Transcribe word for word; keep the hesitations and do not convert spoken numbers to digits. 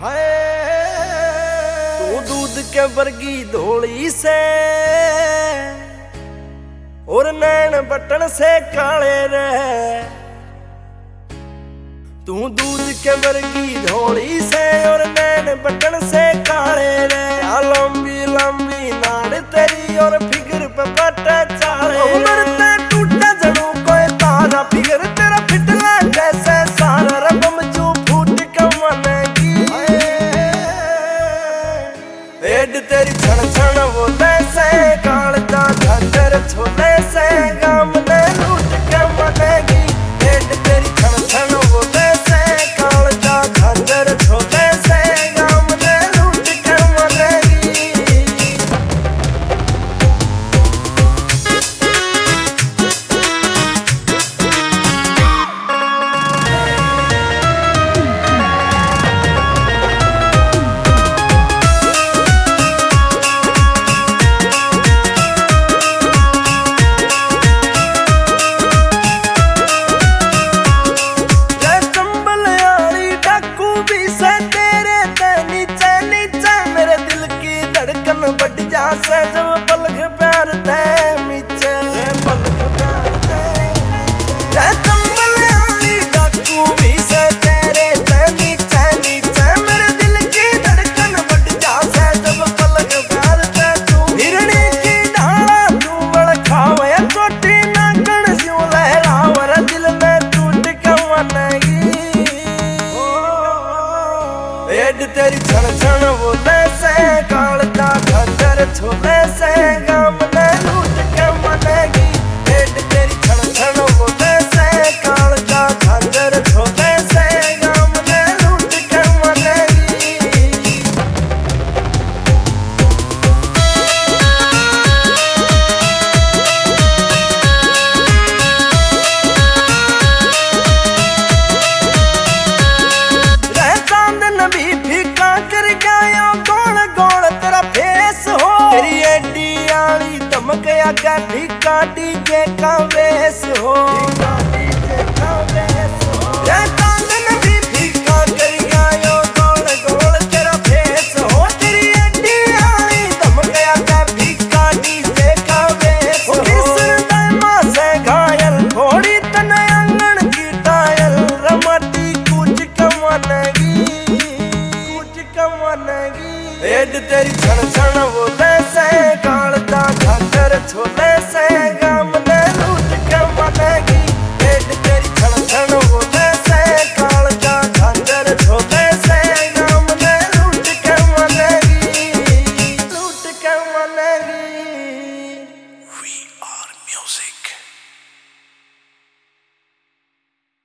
तू दूध के बरगी धोली से और नैन बटन से काले रे। तू दूध के बरगी धोली से और नैन बटन से काले रे। लंबी लंबी नाड़ तेरी और फिगर पे पट्टा चाले रे। टूटा जड़ू कोई तारा फिगर तेरा फिटला जैसे सारा रबम चू फूट कमनेगी। एड तेरी छण छण बोले से कालजा घाघर छोले से गाम ने लूट के मनेगी। एड तेरी छण छण बोले से कालजा घाघर छोले से गाम ने लूट के मनेगी। बढ़ जासे जब पलक प्यार ते मीचे पलक प्यार ते रे चंबल आली डाकू भी से तेरे ते नीचे नीचे मेरे दिल की धड़कन बढ़ जासे जब पलक प्यार ते तू हिरणी की डाला तू बड़ खावे चोटी नागण स्यों लहरावर दिल में टूट के मनेगी। एड तेरी छण छण बोले से कालजा घाघर छोले से गाम ने लूट के मनेगी। एड तेरी छण छण बोले से कालजा घाघर छोले से गाम ने लूट के मनेगी। रह चांदन भी फीका कर गया गोल गोल तेरा फेस हो। तेरी एडी आली धमक आगा फीका डीजे का वेस हो। रह चांदन भी फीका कर गया गोल गोल तेरा फेस हो। तेरी एडी आली धमक आगा फीका डीजे का वेस हो। किस दामा से घायल थोड़ी तने आंगन की टायल रमती कुछ कमनेगी कुछ कमनेगी। एड तेरी छण छण बोले से कालजा घाघर छोले से गाम ने लूट के मनेगी। एड तेरी छण छण बोले से कालजा घाघर छोले से गाम ने लूट के मनेगी लूट के मनेगी।